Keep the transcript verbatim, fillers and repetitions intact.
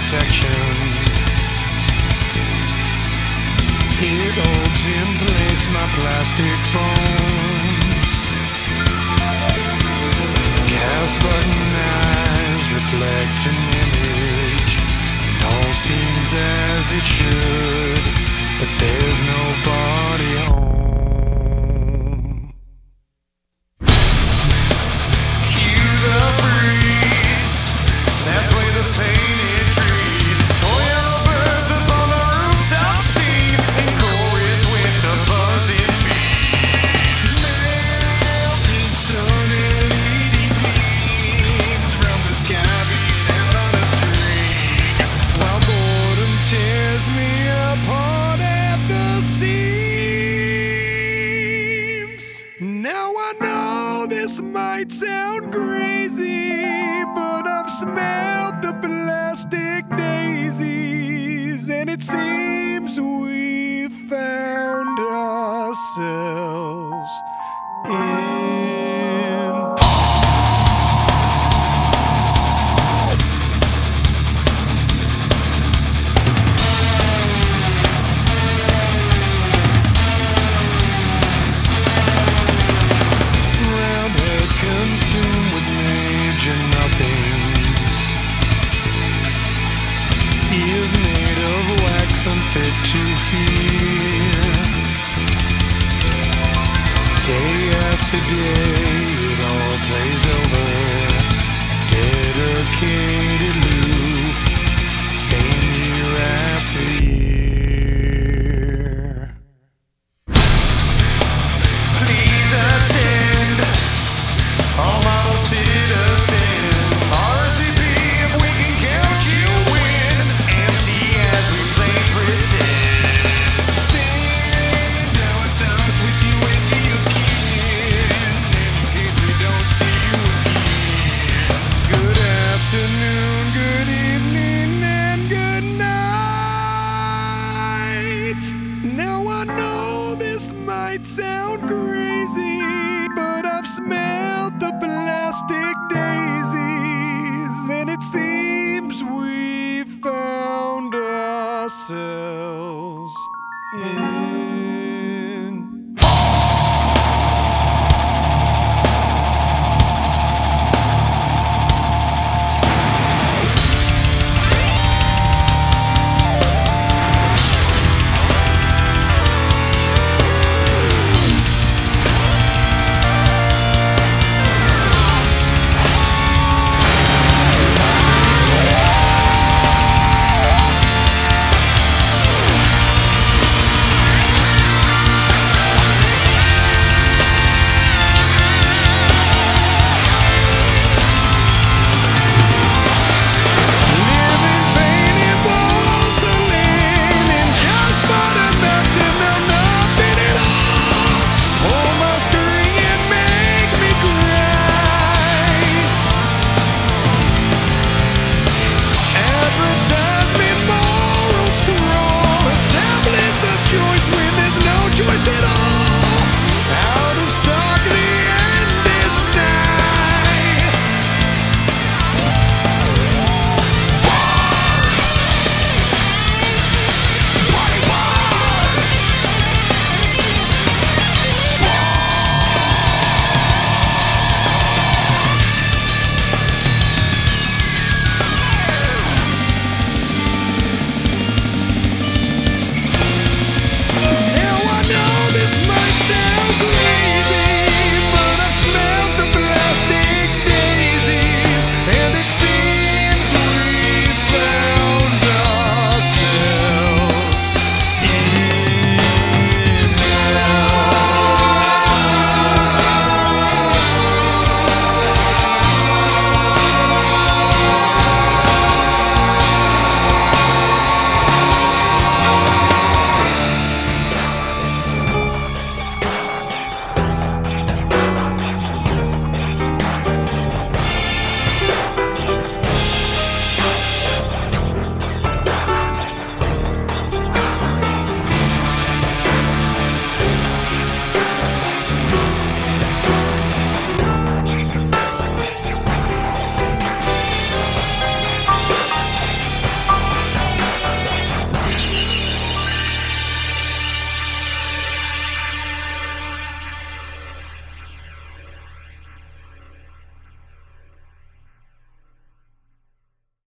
protection. It holds in place my plastic bones. Gas button eyes reflect an image, and all seems as it should, but there's nobody home. Cue the breeze, that's where the painted trees, toy birds up on the rooftop scene, and chorus with the buzzing bees. Melting sun and L E D beams from the sky being out on a string, while boredom tears me apart at the seams. Now I know this might sound crazy, but I've smelled the plastic daisies, and it seems we've found ourselves in roundhead consumed with major nothings. Ears made of wax unfit to hear. Day after day it all plays over. Dedicated loop, same year after year. Please attend, all model citizens. R S V P if we can count you in. Empty as we play pretend. Send our thoughts with you into your kin, in case we don't see you again. Good afternoon, good evening, and good night. Now I know this might sound crazy, but I've smelled the plastic daisies, and it seems we found ourselves in